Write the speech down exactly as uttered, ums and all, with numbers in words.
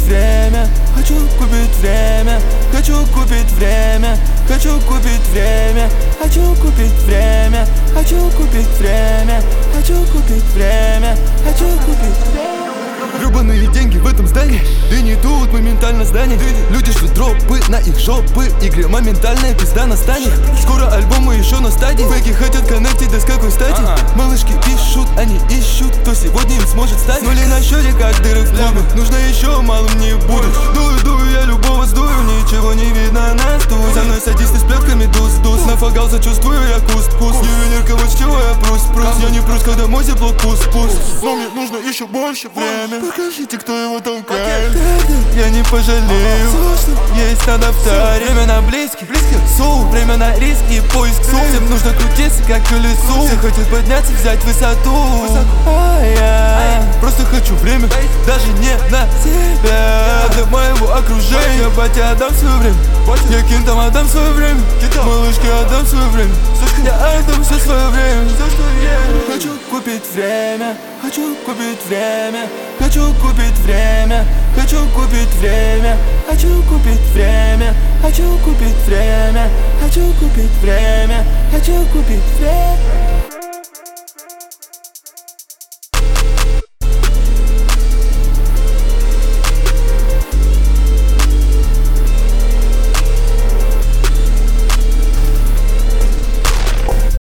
время, хочу купить время, хочу купить время, хочу купить время, хочу купить время, хочу купить время, хочу купить время, хочу купить время. Гребаные деньги в этом здании, да не тут моментально здание. Люди швы дропы на их жопы, игре моментальная пизда настанет. Скоро альбомы еще на стадии, фейки хотят коннектить, да с какой стати? Малышки пишут, они ищут, кто сегодня им сможет стать. Нули на счете, как дыры в клубе, нужно еще, малым не будешь. Дую, дую, я любого сдую, ничего не видно на стул. За мной садисты с плетками дус-дус, нафогался, чувствую я куст-куст. Ювелирка, вот с чего я прус-прус, я не прус, когда мой зиблок пуст-пуст. Но мне нужно еще больше время, покажите, кто его толкает. Я не пожалею, есть на дaftaре. Время на близких, су, время на риски и поиск су. Всем нужно крутиться, как колесу. Все хотят подняться, взять высоту. А я просто хочу время, даже не на себя. Для моего окружения я батя отдам свое время, я кентам отдам свое время, малышке отдам свое время, я отдам все свое время. Хочу купить время, хочу купить время, хочу купить время, хочу купить время, хочу купить время, хочу купить время, хочу купить время, хочу купить время.